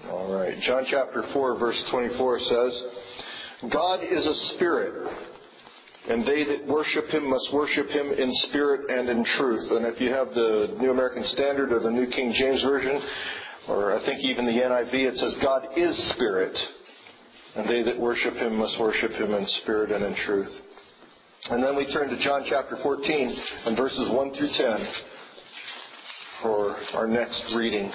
All right. John chapter 4, verse 24 says, God is a spirit, and they that worship Him must worship Him in spirit and in truth. And if you have the New American Standard or the New King James Version, or I think even the NIV, it says God is spirit, and they that worship Him must worship Him in spirit and in truth. And then we turn to John chapter 14 and verses 1 through 10 for our next reading.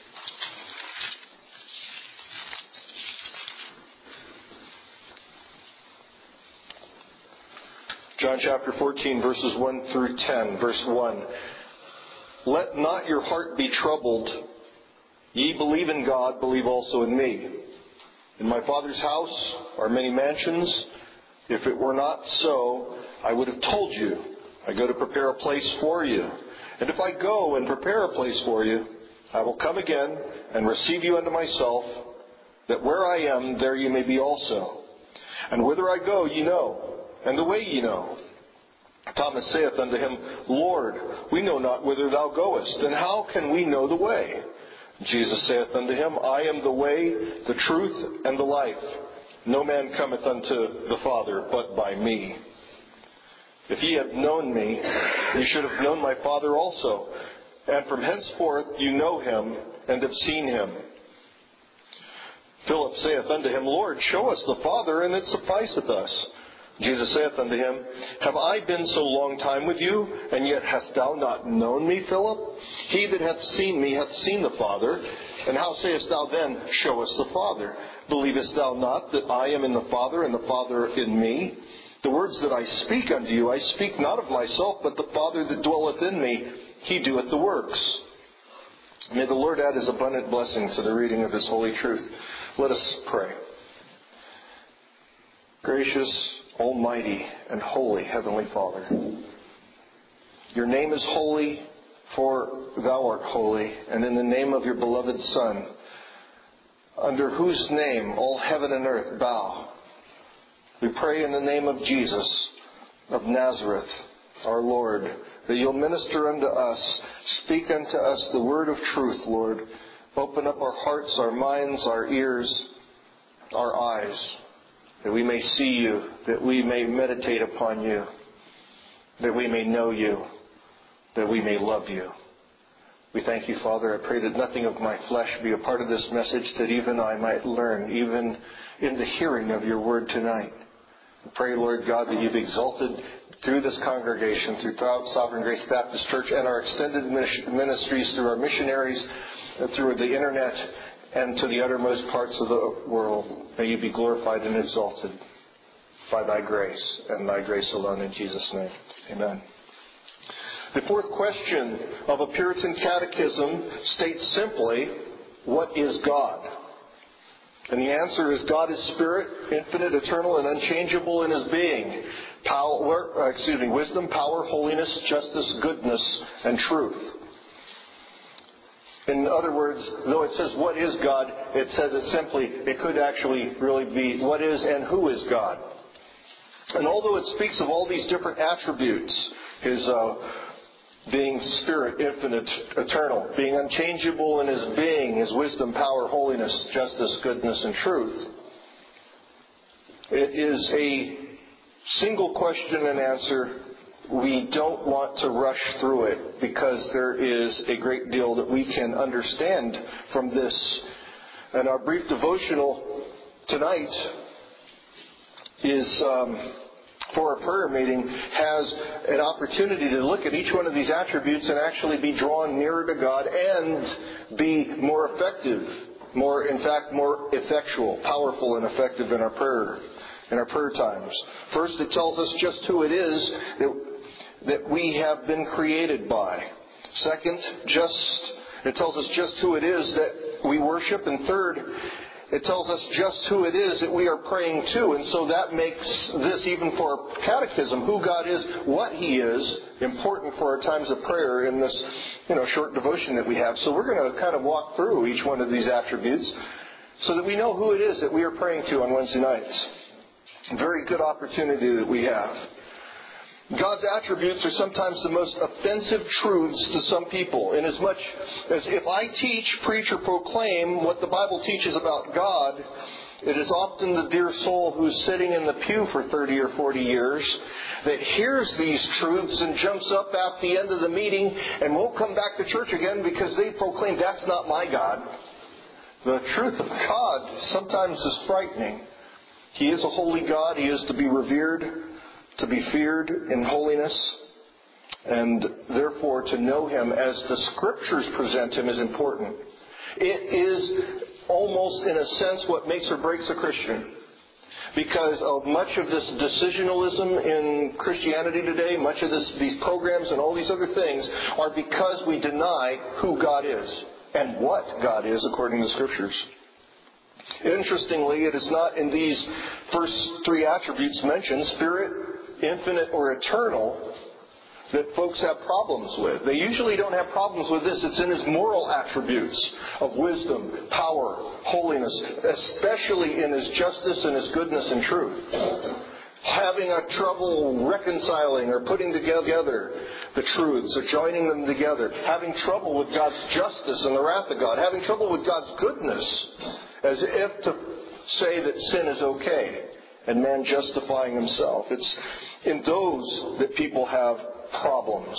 John chapter 14, verses 1 through 10. Verse 1. Let not your heart be troubled. Ye believe in God, believe also in me. In my Father's house are many mansions. If it were not so, I would have told you. I go to prepare a place for you. And if I go and prepare a place for you, I will come again and receive you unto myself, that where I am, there you may be also. And whither I go, ye know, and the way ye know. Thomas saith unto him, Lord, we know not whither thou goest, and how can we know the way? Jesus saith unto him, I am the way, the truth, and the life. No man cometh unto the Father but by me. If ye had known me, ye should have known my Father also. And from henceforth you know him, and have seen him. Philip saith unto him, Lord, show us the Father, and it sufficeth us. Jesus saith unto him, Have I been so long time with you, and yet hast thou not known me, Philip? He that hath seen me hath seen the Father. And how sayest thou then, Show us the Father? Believest thou not that I am in the Father, and the Father in me? The words that I speak unto you, I speak not of myself, but the Father that dwelleth in me, He doeth the works. May the Lord add His abundant blessing to the reading of His holy truth. Let us pray. Gracious, Almighty, and holy Heavenly Father, Your name is holy, for Thou art holy, and in the name of Your beloved Son, under whose name all heaven and earth bow, we pray in the name of Jesus of Nazareth, our Lord, that You'll minister unto us, speak unto us the word of truth, Lord. Open up our hearts, our minds, our ears, our eyes, that we may see You, that we may meditate upon You, that we may know You, that we may love You. We thank You, Father. I pray that nothing of my flesh be a part of this message, that even I might learn, even in the hearing of Your word tonight. I pray, Lord God, that You've exalted through this congregation, throughout Sovereign Grace Baptist Church and our extended ministries, through our missionaries, through the internet, and to the uttermost parts of the world. May You be glorified and exalted by Thy grace, and Thy grace alone, in Jesus' name. Amen. The fourth question of a Puritan catechism states simply, what is God? And the answer is, God is spirit, infinite, eternal, and unchangeable in His being. Wisdom, power, holiness, justice, goodness, and truth. In other words, though it says, what is God, it says it simply, it could actually really be, what is and who is God? And although it speaks of all these different attributes, His being spirit, infinite, eternal, being unchangeable in His being, His wisdom, power, holiness, justice, goodness, and truth, it is a single question and answer. We don't want to rush through it, because there is a great deal that we can understand from this. And our brief devotional tonight is for a prayer meeting, has an opportunity to look at each one of these attributes and actually be drawn nearer to God and be more effective, more effectual, powerful and effective in our prayer times. First, it tells us just who it is that we have been created by. Second, it tells us just who it is that we worship. And third, it tells us just who it is that we are praying to. And so that makes this, even for our catechism, who God is, what He is, important for our times of prayer in this short devotion that we have. So we're going to kind of walk through each one of these attributes so that we know who it is that we are praying to on Wednesday nights. A very good opportunity that we have. God's attributes are sometimes the most offensive truths to some people, inasmuch as if I teach, preach, or proclaim what the Bible teaches about God, it is often the dear soul who's sitting in the pew for 30 or 40 years that hears these truths and jumps up at the end of the meeting and won't come back to church again because they proclaim, that's not my God. The truth of God sometimes is frightening. He is a holy God. He is to be revered, to be feared in holiness, and therefore to know Him as the Scriptures present Him is important. It is almost in a sense what makes or breaks a Christian. Because of much of this decisionalism in Christianity today, much of these programs and all these other things are because we deny who God is and what God is according to the Scriptures. Interestingly, it is not in these first three attributes mentioned, spirit, infinite, or eternal, that folks have problems with. They usually don't have problems with this. It's in His moral attributes of wisdom, power, holiness, especially in His justice and His goodness and truth. Having a trouble reconciling or putting together the truths or joining them together. Having trouble with God's justice and the wrath of God. Having trouble with God's goodness, as if to say that sin is okay and man justifying himself. It's in those that people have problems.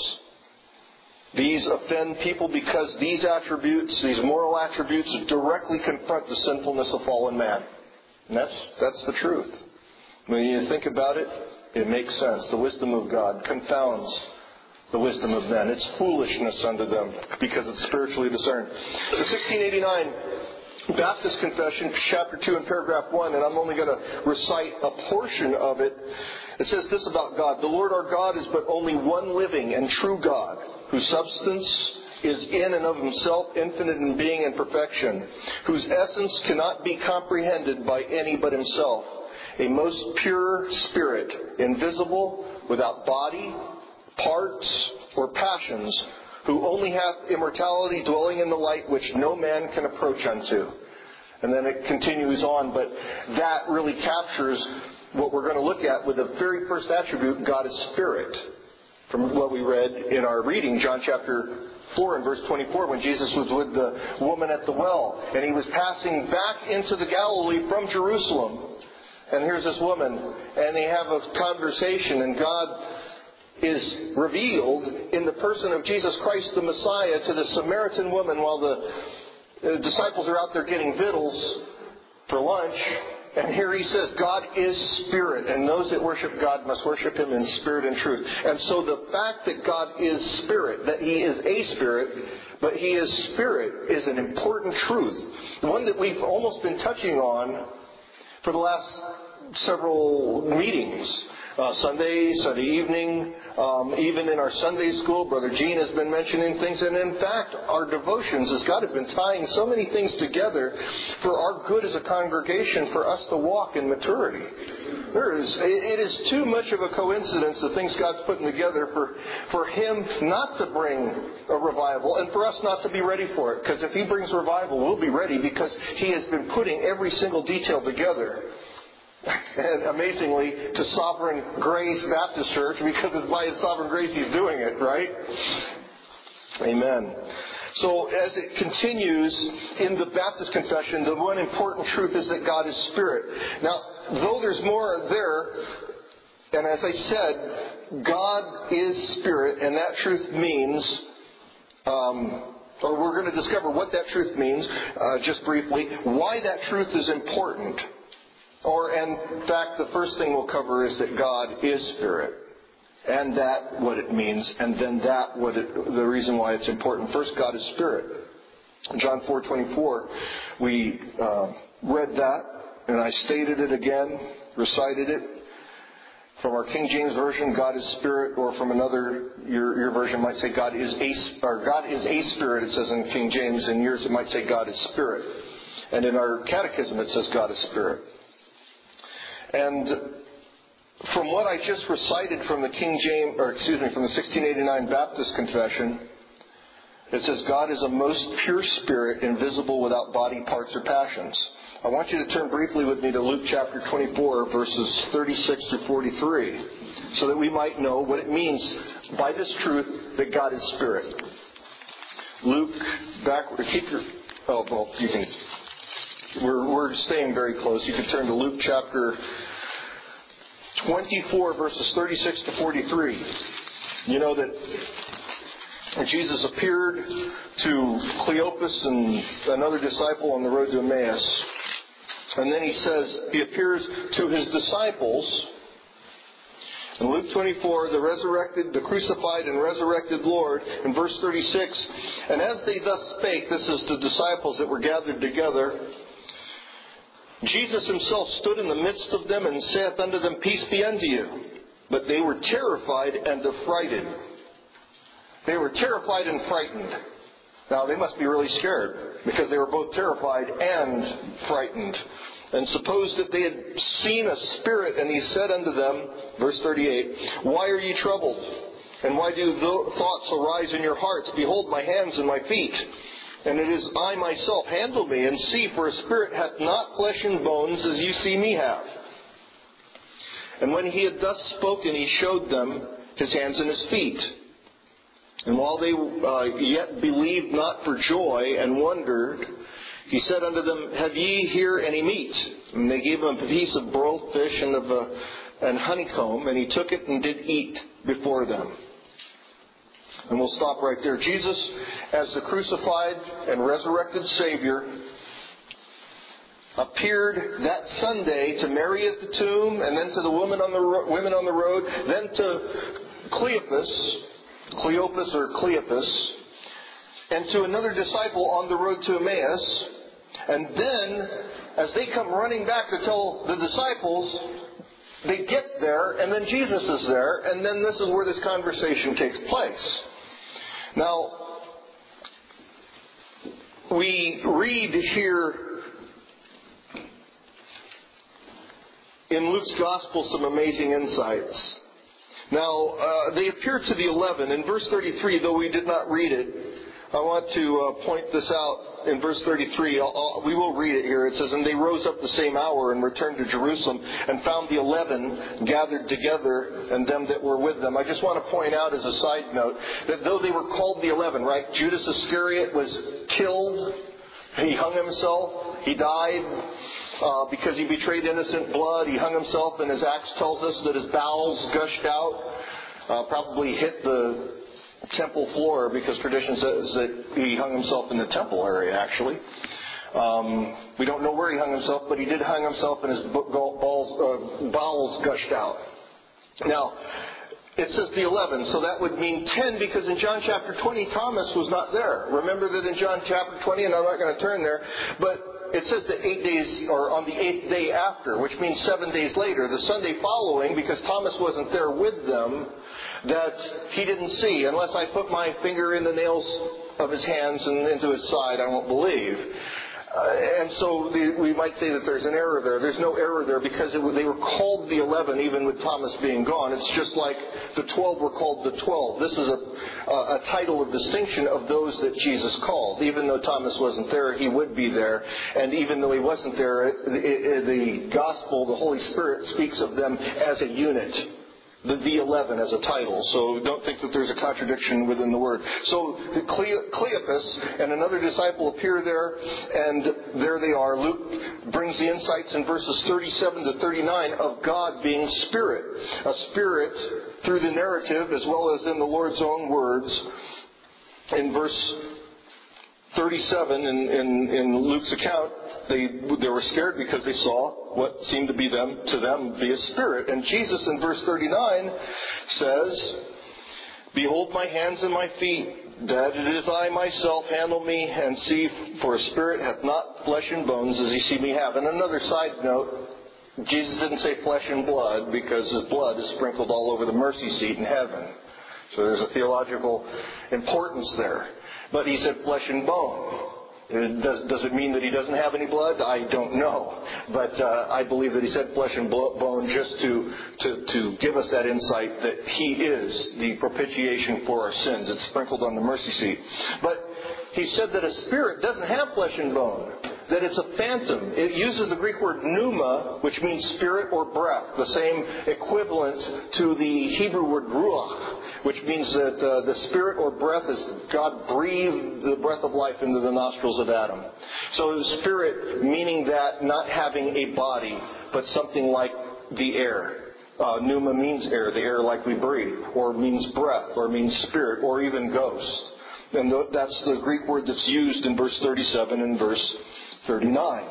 These offend people because these attributes, these moral attributes, directly confront the sinfulness of fallen man. And that's the truth. When you think about it, it makes sense. The wisdom of God confounds the wisdom of men. It's foolishness unto them because it's spiritually discerned. The 1689 Baptist Confession, chapter 2 and paragraph 1, and I'm only going to recite a portion of it. It says this about God. The Lord our God is but only one living and true God, whose substance is in and of Himself infinite in being and perfection, whose essence cannot be comprehended by any but Himself, a most pure spirit, invisible, without body, parts, or passions, who only hath immortality, dwelling in the light which no man can approach unto. And then it continues on, but that really captures what we're going to look at with the very first attribute, God is Spirit. From what we read in our reading, John chapter 4 and verse 24, when Jesus was with the woman at the well, and He was passing back into the Galilee from Jerusalem. And here's this woman, and they have a conversation, and God is revealed in the person of Jesus Christ the Messiah to the Samaritan woman while the disciples are out there getting victuals for lunch. And here He says, God is Spirit, and those that worship God must worship Him in spirit and truth. And so the fact that God is Spirit, that He is a Spirit, but He is Spirit, is an important truth. One that we've almost been touching on for the last several meetings. Sunday evening, even in our Sunday school, Brother Gene has been mentioning things. And in fact, our devotions, as God has been tying so many things together for our good as a congregation, for us to walk in maturity. It is too much of a coincidence, the things God's putting together for Him not to bring a revival and for us not to be ready for it. Because if He brings revival, we'll be ready because He has been putting every single detail together. And amazingly, to Sovereign Grace Baptist Church, because it's by His sovereign grace He's doing it, right? Amen. So as it continues in the Baptist Confession, the one important truth is that God is Spirit. Now, though there's more there, and as I said, God is Spirit, and that truth means, or we're going to discover what that truth means, just briefly, why that truth is important. In fact, the first thing we'll cover is that God is Spirit. And that, what it means. And then the reason why it's important. First, God is Spirit. John 4:24, we read that. And I stated it again, recited it. From our King James Version, God is Spirit. Or from another, your version might say God is a Spirit. It says in King James. In yours it might say God is Spirit. And in our catechism it says God is Spirit. And from what I just recited from the from the 1689 Baptist Confession, it says God is a most pure spirit, invisible, without body, parts, or passions. I want you to turn briefly with me to Luke chapter 24, verses 36 through 43, so that we might know what it means by this truth that God is Spirit. Luke, you can. We're staying very close. You can turn to Luke chapter 24, verses 36 to 43. You know that Jesus appeared to Cleopas and another disciple on the road to Emmaus. And then he appears to his disciples. In Luke 24, the crucified and resurrected Lord, in verse 36, and as they thus spake, this is the disciples that were gathered together, Jesus himself stood in the midst of them and saith unto them, Peace be unto you. But they were terrified and affrighted. They were terrified and frightened. Now, they must be really scared, because they were both terrified and frightened. And suppose that they had seen a spirit, and he said unto them, verse 38, Why are ye troubled? And why do thoughts arise in your hearts? Behold my hands and my feet. And it is I myself. Handle me, and see, for a spirit hath not flesh and bones, as you see me have. And when he had thus spoken, he showed them his hands and his feet. And while they yet believed not for joy and wondered, he said unto them, Have ye here any meat? And they gave him a piece of broiled fish and honeycomb, and he took it and did eat before them. And we'll stop right there. Jesus, as the crucified and resurrected Savior, appeared that Sunday to Mary at the tomb, and then to the women on the road, then to Cleopas, and to another disciple on the road to Emmaus. And then, as they come running back to tell the disciples, they get there, and then Jesus is there, and then this is where this conversation takes place. Now, we read here in Luke's Gospel some amazing insights. Now, they appeared to the 11. In verse 33, though we did not read it, I want to point this out in verse 33. We will read it here. It says, And they rose up the same hour and returned to Jerusalem and found the 11 gathered together and them that were with them. I just want to point out as a side note that though they were called the 11, right? Judas Iscariot was killed. He hung himself. He died because he betrayed innocent blood. He hung himself, and as Acts tells us that his bowels gushed out. Probably hit the temple floor, because tradition says that he hung himself in the temple area, actually. We don't know where he hung himself, but he did hang himself, and his bowels gushed out. Now, it says the 11, so that would mean 10, because in John chapter 20, Thomas was not there. Remember that in John chapter 20, and I'm not going to turn there, but it says that 8 days, or on the 8th day after, which means 7 days later, the Sunday following, because Thomas wasn't there with them, that he didn't see. Unless I put my finger in the nails of his hands and into his side, I won't believe. And so we might say that there's an error there. There's no error there, because they were called the 11 even with Thomas being gone. It's just like the 12 were called the 12. This is a title of distinction of those that Jesus called. Even though Thomas wasn't there, he would be there. And even though he wasn't there, the Gospel, the Holy Spirit, speaks of them as a unit. The 11 as a title, so don't think that there's a contradiction within the word. So Cleopas and another disciple appear there, and there they are. Luke brings the insights in verses 37 to 39 of God being Spirit. A Spirit through the narrative as well as in the Lord's own words. In verse 37 in Luke's account, they were scared because they saw what seemed to them be a spirit. And Jesus in verse 39 says, Behold my hands and my feet, that it is I myself. Handle me and see, for a spirit hath not flesh and bones, as ye see me have. And another side note, Jesus didn't say flesh and blood, because his blood is sprinkled all over the mercy seat in heaven. So there's a theological importance there. But he said flesh and bone. Does it mean that he doesn't have any blood? I don't know. But I believe that he said flesh and bone just to give us that insight that he is the propitiation for our sins. It's sprinkled on the mercy seat. But he said that a spirit doesn't have flesh and bone. that it's a phantom. It uses the Greek word pneuma, which means spirit or breath, the same equivalent to the Hebrew word ruach, which means that the spirit or breath is God breathed the breath of life into the nostrils of Adam. So spirit meaning that not having a body, but something like the air. Pneuma means air, the air like we breathe, or means breath, or means spirit, or even ghost. And that's the Greek word that's used in verse 37 and verse 39.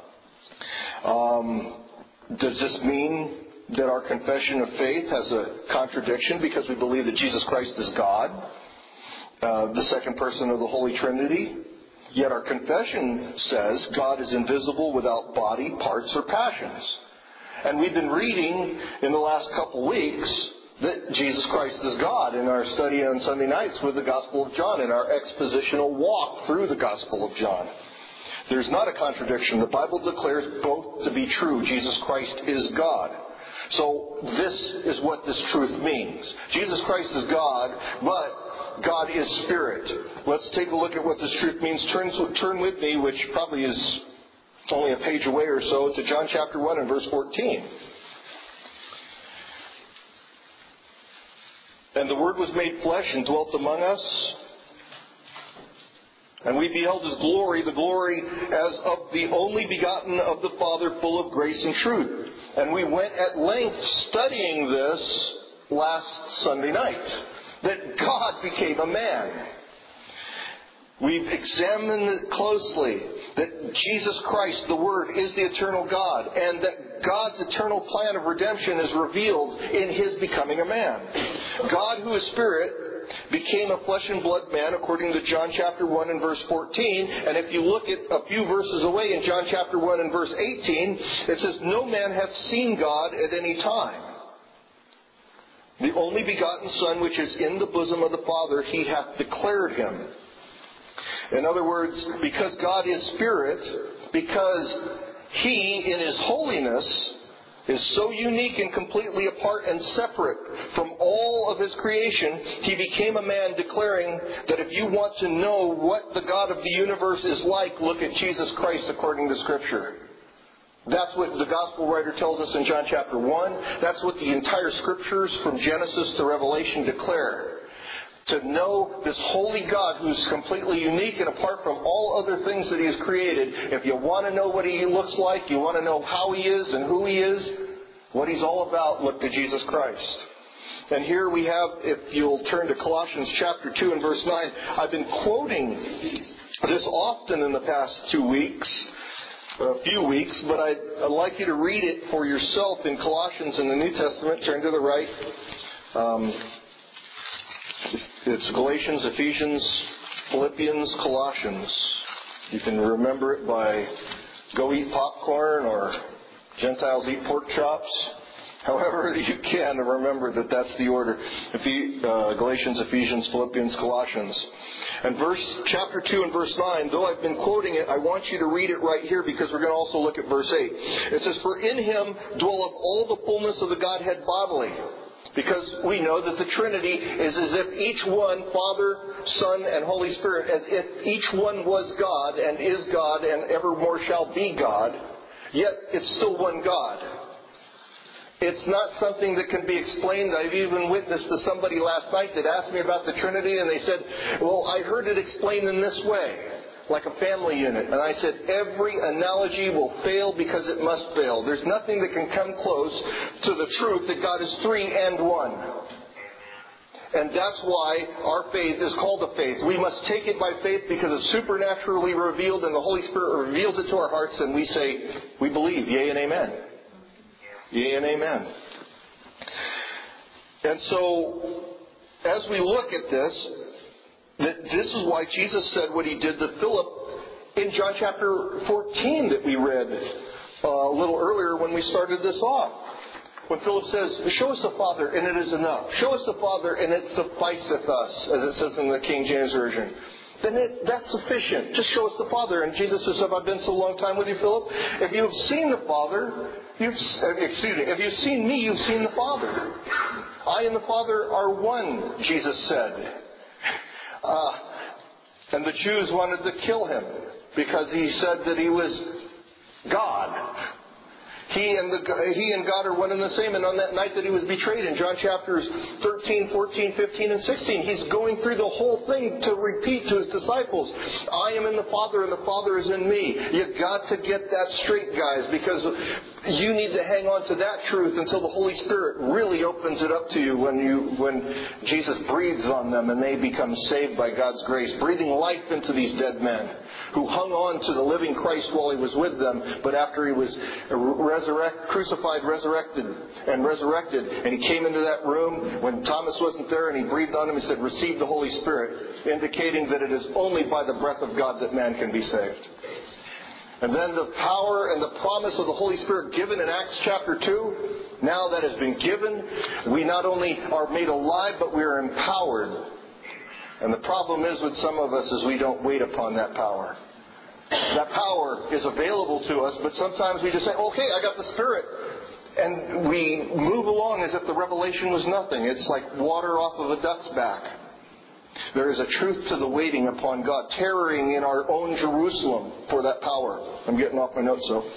Does this mean that our confession of faith has a contradiction because we believe that Jesus Christ is God, the second person of the Holy Trinity? Yet our confession says God is invisible without body, parts, or passions. And we've been reading in the last couple weeks that Jesus Christ is God in our study on Sunday nights with the Gospel of John, in our expositional walk through the Gospel of John. There's not a contradiction. The Bible declares both to be true. Jesus Christ is God. So this is what this truth means. Jesus Christ is God, but God is Spirit. Let's take a look at what this truth means. Turn with me, which probably is only a page away or so, to John chapter 1 and verse 14. And the Word was made flesh and dwelt among us. And we beheld His glory, the glory as of the only begotten of the Father, full of grace and truth. And we went at length studying this last Sunday night, that God became a man. We've examined it closely, that Jesus Christ, the Word, is the eternal God, and that God's eternal plan of redemption is revealed in His becoming a man. God, who is Spirit, became a flesh and blood man, according to John chapter 1 and verse 14. And if you look at a few verses away in John chapter 1 and verse 18, it says, "No man hath seen God at any time. The only begotten Son, which is in the bosom of the Father, He hath declared Him." In other words, because God is Spirit, because He, in His holiness, is so unique and completely apart and separate from all of His creation, He became a man, declaring that if you want to know what the God of the universe is like, look at Jesus Christ according to Scripture. That's what the Gospel writer tells us in John chapter 1. That's what the entire Scriptures from Genesis to Revelation declare. To know this holy God who's completely unique and apart from all other things that He has created. If you want to know what He looks like, you want to know how He is and who He is, what He's all about, look to Jesus Christ. And here we have, if you'll turn to Colossians chapter 2 and verse 9, I've been quoting this often in the past 2 weeks, a few weeks, but I'd like you to read it for yourself in Colossians in the New Testament. Turn to the right. It's Galatians, Ephesians, Philippians, Colossians. You can remember it by go eat popcorn or Gentiles eat pork chops. However you can remember that that's the order. Galatians, Ephesians, Philippians, Colossians. And chapter 2 and verse 9, though I've been quoting it, I want you to read it right here because we're going to also look at verse 8. It says, "For in Him dwelleth all the fullness of the Godhead bodily." Because we know that the Trinity is as if each one, Father, Son, and Holy Spirit, as if each one was God and is God and evermore shall be God, yet it's still one God. It's not something that can be explained. I've even witnessed to somebody last night that asked me about the Trinity, and they said, "Well, I heard it explained in this way, like a family unit." And I said, every analogy will fail because it must fail. There's nothing that can come close to the truth that God is three and one. And that's why our faith is called a faith. We must take it by faith because it's supernaturally revealed and the Holy Spirit reveals it to our hearts, and we say, we believe, yea and amen. Yea and amen. And so, as we look at this, this is why Jesus said what He did to Philip in John chapter 14 that we read a little earlier when we started this off. When Philip says, "Show us the Father and it is enough. Show us the Father and it sufficeth us," as it says in the King James Version. Then that's sufficient. Just show us the Father. And Jesus says, "Have I been so long time with you, Philip? If you have seen the Father, if you've seen me, you've seen the Father. I and the Father are one," Jesus said. And the Jews wanted to kill Him because he said that he was God. He and God are one and the same. And on that night that he was betrayed, in John chapters 13, 14, 15, and 16, he's going through the whole thing to repeat to his disciples, I am in the Father and the Father is in me. You've got to get that straight, guys, because you need to hang on to that truth until the Holy Spirit really opens it up to you when Jesus breathes on them and they become saved by God's grace, breathing life into these dead men who hung on to the living Christ while he was with them, but after he was crucified, resurrected, and he came into that room when Thomas wasn't there and he breathed on him, he said, receive the Holy Spirit, indicating that it is only by the breath of God that man can be saved. And then the power and the promise of the Holy Spirit given in Acts chapter 2, now that has been given, we not only are made alive, but we are empowered. And the problem is with some of us is we don't wait upon that power. That power is available to us, but sometimes we just say, okay, I got the Spirit. And we move along as if the revelation was nothing. It's like water off of a duck's back. There is a truth to the waiting upon God, tarrying in our own Jerusalem for that power. I'm getting off my notes, so.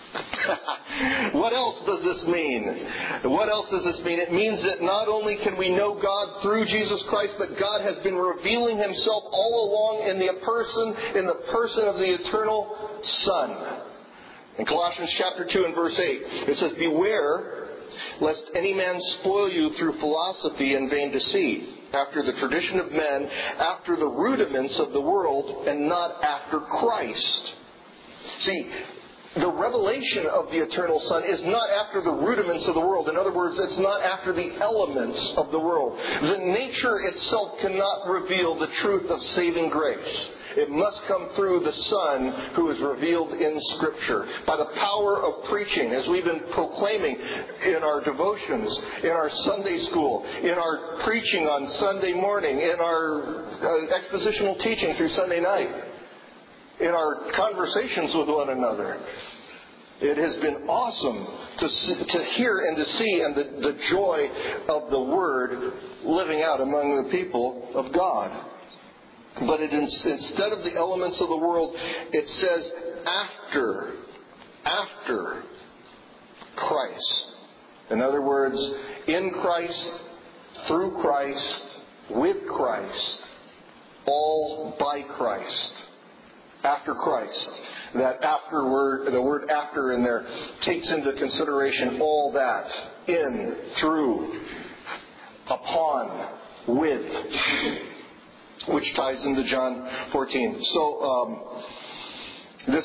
What else does this mean? What else does this mean? It means that not only can we know God through Jesus Christ, but God has been revealing himself all along in the person of the eternal Son. In Colossians chapter 2 and verse 8, it says, beware lest any man spoil you through philosophy and vain deceit, after the tradition of men, after the rudiments of the world, and not after Christ. See, the revelation of the eternal Son is not after the rudiments of the world. In other words, it's not after the elements of the world. The nature itself cannot reveal the truth of saving grace. It must come through the Son who is revealed in Scripture. By the power of preaching, as we've been proclaiming in our devotions, in our Sunday school, in our preaching on Sunday morning, in our expositional teaching through Sunday night, in our conversations with one another. It has been awesome to hear and to see and the joy of the Word living out among the people of God. But instead of the elements of the world, it says after Christ. In other words, in Christ, through Christ, with Christ, all by Christ. After Christ. That afterword, the word after in there takes into consideration all that. In, through, upon, with. Which ties into John 14. So, the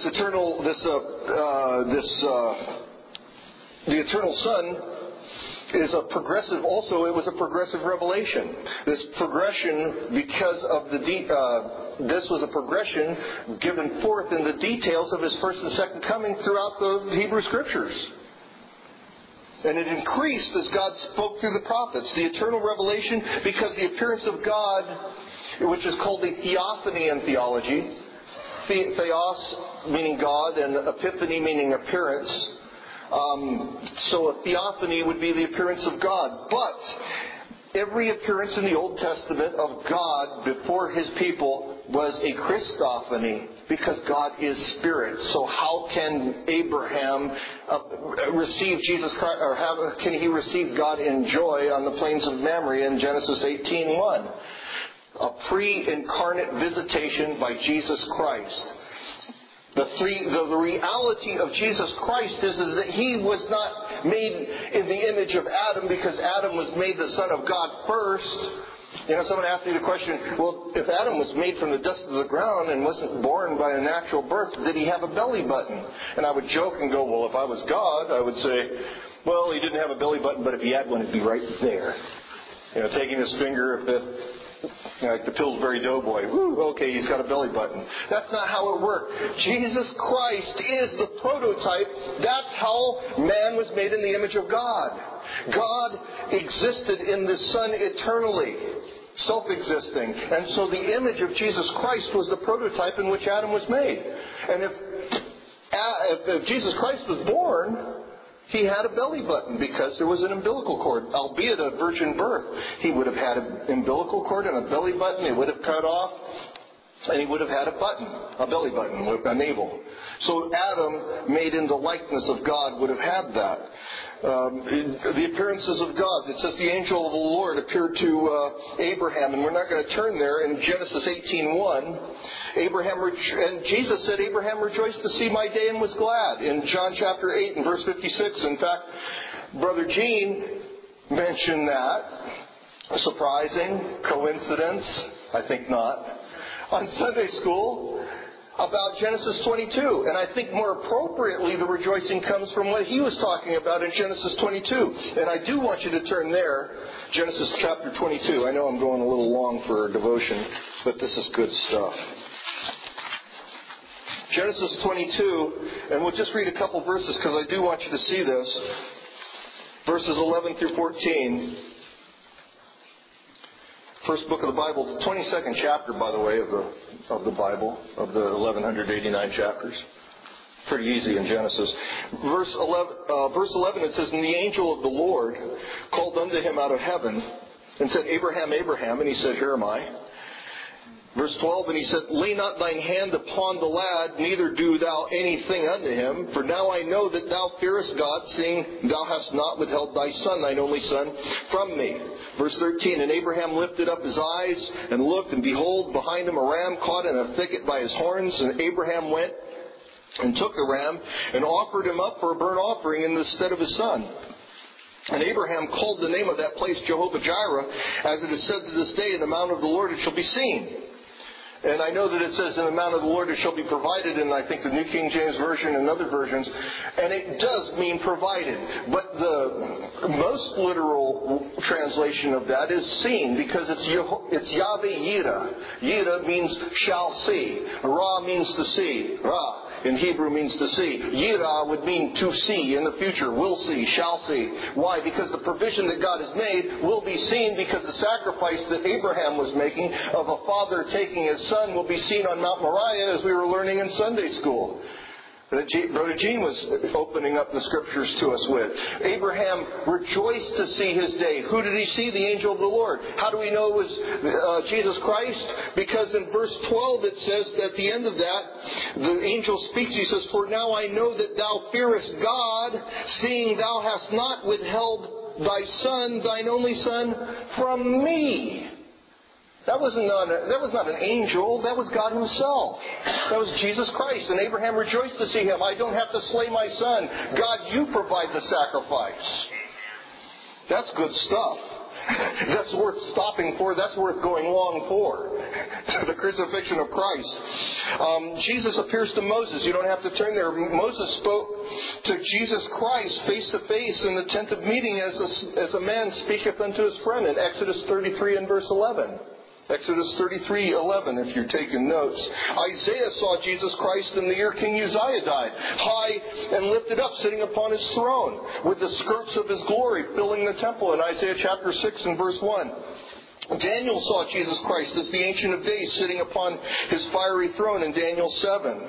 eternal Son is a progressive, also it was a progressive revelation. This progression, because of this was a progression given forth in the details of his first and second coming throughout the Hebrew Scriptures. And it increased as God spoke through the prophets. The eternal revelation, because the appearance of God, which is called a theophany in theology, theos meaning God and epiphany meaning appearance. So a theophany would be the appearance of God. But every appearance in the Old Testament of God before his people was a Christophany, because God is Spirit. So how can Abraham receive Jesus Christ, or can he receive God in joy on the plains of Mamre in Genesis 18:1? A pre-incarnate visitation by Jesus Christ. The reality of Jesus Christ is that he was not made in the image of Adam because Adam was made the Son of God first. You know, someone asked me the question, well, if Adam was made from the dust of the ground and wasn't born by a natural birth, did he have a belly button? And I would joke and go, well, if I was God, I would say, well, he didn't have a belly button, but if he had one, it'd be right there. You know, taking his finger, like the Pillsbury Doughboy. Woo, okay, he's got a belly button. That's not how it worked. Jesus Christ is the prototype. That's how man was made in the image of God. God existed in the Son eternally, self-existing. And so the image of Jesus Christ was the prototype in which Adam was made. And if Jesus Christ was born, he had a belly button because there was an umbilical cord, albeit a virgin birth. He would have had an umbilical cord and a belly button. He would have cut off And he would have had a button, a belly button, a navel. So Adam, made in the likeness of God, would have had that. The appearances of God. It says the angel of the Lord appeared to Abraham, and we're not going to turn there. In Genesis 18:1, and Jesus said, Abraham rejoiced to see my day and was glad. In John chapter 8 and verse 56, in fact, Brother Gene mentioned that. A surprising coincidence? I think not. On Sunday school about Genesis 22. And I think more appropriately the rejoicing comes from what he was talking about in Genesis 22. And I do want you to turn there, Genesis chapter 22. I know I'm going a little long for a devotion, but this is good stuff. Genesis 22, and we'll just read a couple verses because I do want you to see this. Verses 11 through 14. First book of the Bible, the 22nd chapter, by the way, of the Bible, of the 1189 chapters. Pretty easy in Genesis. Verse 11, it says, And the angel of the Lord called unto him out of heaven and said, Abraham, Abraham. And he said, Here am I. Verse 12, and he said, Lay not thine hand upon the lad, neither do thou anything unto him. For now I know that thou fearest God, seeing thou hast not withheld thy son, thine only son, from me. Verse 13, And Abraham lifted up his eyes and looked, and behold, behind him a ram caught in a thicket by his horns. And Abraham went and took the ram and offered him up for a burnt offering in the stead of his son. And Abraham called the name of that place Jehovah-Jireh, as it is said to this day, In the mount of the Lord it shall be seen. And I know that it says, In the mount of the Lord it shall be provided, in I think the New King James Version and other versions. And it does mean provided. But the most literal translation of that is seen, because it's Yahweh Yireh. Yireh means shall see. Ra means to see. Ra in Hebrew means to see. Yirah would mean to see in the future. Will see, shall see. Why? Because the provision that God has made will be seen, because the sacrifice that Abraham was making of a father taking his son will be seen on Mount Moriah, as we were learning in Sunday school. Brother Gene was opening up the scriptures to us with. Abraham rejoiced to see his day. Who did he see? The angel of the Lord. How do we know it was Jesus Christ? Because in verse 12 it says, at the end of that, the angel speaks. He says, For now I know that thou fearest God, seeing thou hast not withheld thy son, thine only son, from me. That was not an angel. That was God himself. That was Jesus Christ. And Abraham rejoiced to see him. I don't have to slay my son. God, you provide the sacrifice. That's good stuff. That's worth stopping for. That's worth going long for. The crucifixion of Christ. Jesus appears to Moses. You don't have to turn there. Moses spoke to Jesus Christ face to face in the tent of meeting as a man speaketh unto his friend in Exodus 33 and verse 11. Exodus 33:11, if you're taking notes. Isaiah saw Jesus Christ in the year King Uzziah died, high and lifted up, sitting upon his throne, with the skirts of his glory filling the temple in Isaiah chapter 6 and verse 1. Daniel saw Jesus Christ as the Ancient of Days, sitting upon his fiery throne in Daniel 7.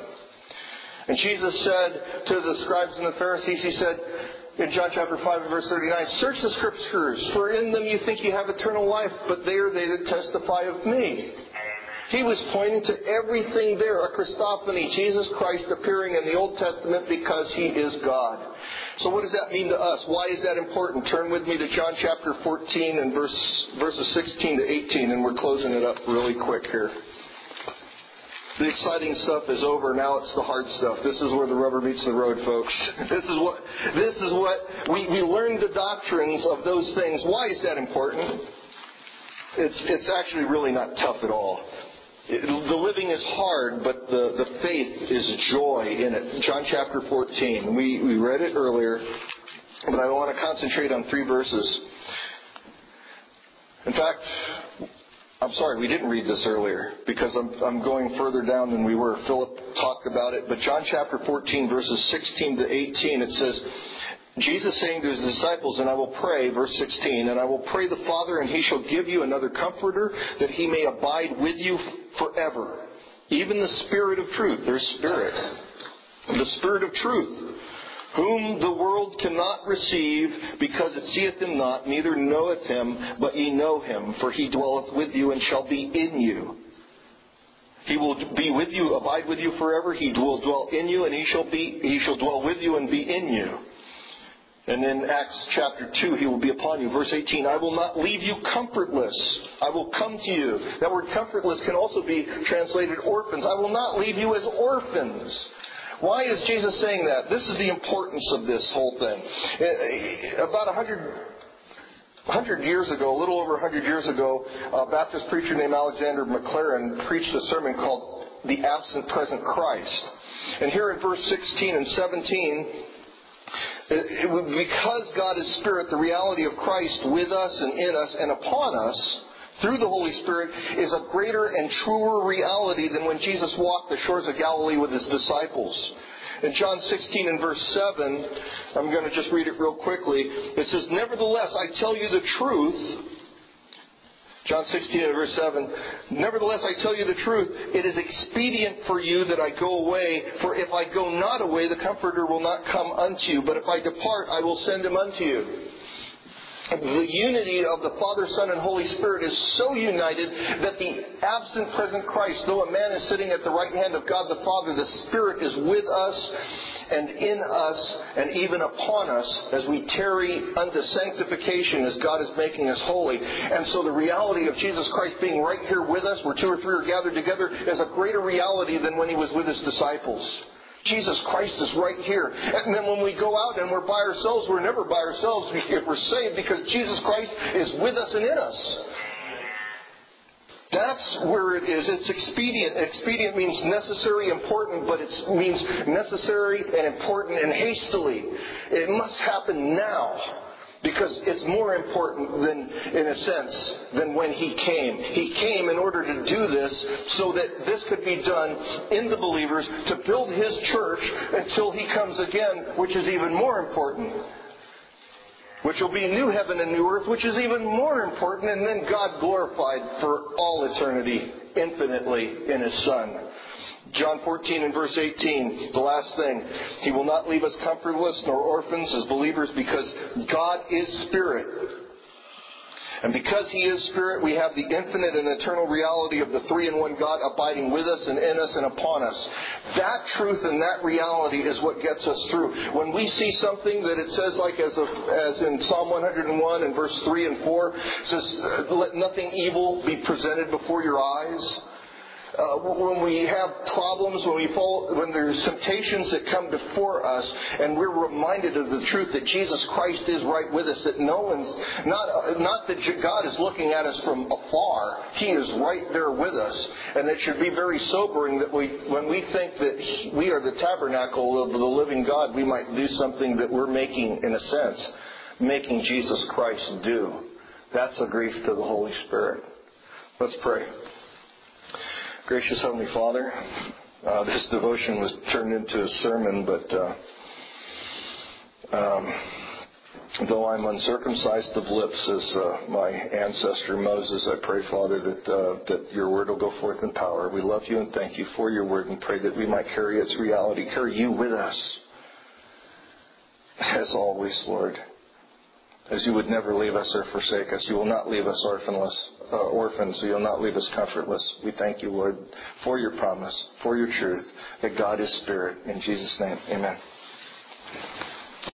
And Jesus said to the scribes and the Pharisees, he said, in John chapter 5 and verse 39, Search the Scriptures, for in them you think you have eternal life, but they are they that testify of me. He was pointing to everything there, a Christophany, Jesus Christ appearing in the Old Testament because He is God. So what does that mean to us? Why is that important? Turn with me to John chapter 14 and verses 16 to 18, and we're closing it up really quick here. The exciting stuff is over. Now it's the hard stuff. This is where the rubber meets the road, folks. This is what we learn the doctrines of those things. Why is that important? It's actually really not tough at all. The living is hard, but the faith is joy in it. John chapter 14. We read it earlier, but I want to concentrate on 3 verses. In fact, I'm sorry, we didn't read this earlier because I'm going further down than we were. Philip talked about it. But John chapter 14, verses 16 to 18, it says, Jesus saying to his disciples, and I will pray, verse 16, and I will pray the Father, and he shall give you another comforter, that he may abide with you forever. Even the Spirit of truth. There's Spirit. The Spirit of truth, whom the world cannot receive, because it seeth him not, neither knoweth him, but ye know him, for he dwelleth with you and shall be in you. He will be with you, abide with you forever. He will dwell in you, and He shall dwell with you and be in you. And in Acts chapter 2, He will be upon you. Verse 18, I will not leave you comfortless. I will come to you. That word comfortless can also be translated orphans. I will not leave you as orphans. Why is Jesus saying that? This is the importance of this whole thing. About 100 years ago, a little over 100 years ago, a Baptist preacher named Alexander McLaren preached a sermon called The Absent Present Christ. And here in verse 16 and 17, because God is Spirit, the reality of Christ with us and in us and upon us through the Holy Spirit is a greater and truer reality than when Jesus walked the shores of Galilee with His disciples. In John 16 and verse 7, I'm going to just read it real quickly. It says, nevertheless, I tell you the truth. John 16 and verse 7, nevertheless, I tell you the truth. It is expedient for you that I go away. For if I go not away, the Comforter will not come unto you. But if I depart, I will send Him unto you. The unity of the Father, Son, and Holy Spirit is so united that the absent present Christ, though a man is sitting at the right hand of God the Father, the Spirit is with us and in us and even upon us as we tarry unto sanctification as God is making us holy. And so the reality of Jesus Christ being right here with us, where two or three are gathered together, is a greater reality than when He was with His disciples. Jesus Christ is right here. And then when we go out and we're by ourselves, we're never by ourselves if we're saved, because Jesus Christ is with us and in us. That's where it is. It's expedient. Expedient means necessary, important, but it means necessary and important and hastily. It must happen now. Because it's more important than, in a sense, than when He came. He came in order to do this so that this could be done in the believers to build His church until He comes again, which is even more important. Which will be new heaven and new earth, which is even more important, and then God glorified for all eternity, infinitely in His Son. John 14 and verse 18, the last thing. He will not leave us comfortless nor orphans as believers, because God is Spirit. And because He is Spirit, we have the infinite and eternal reality of the three-in-one God abiding with us and in us and upon us. That truth and that reality is what gets us through. When we see something that it says, like as in Psalm 101 and verse 3 and 4, it says, let nothing evil be presented before your eyes. When we have problems, when there's temptations that come before us, and we're reminded of the truth that Jesus Christ is right with us, that no one's not that God is looking at us from afar. He is right there with us, and it should be very sobering that when we think that we are the tabernacle of the living God, we might do something that we're making Jesus Christ do. That's a grief to the Holy Spirit. Let's pray. Gracious Heavenly Father, this devotion was turned into a sermon, but though I'm uncircumcised of lips as my ancestor Moses, I pray, Father, that your word will go forth in power. We love you and thank you for your word, and pray that we might carry its reality, carry you with us, as always, Lord. As you would never leave us or forsake us. You will not leave us orphans. You will not leave us comfortless. We thank you, Lord, for your promise, for your truth, that God is Spirit. In Jesus' name, amen.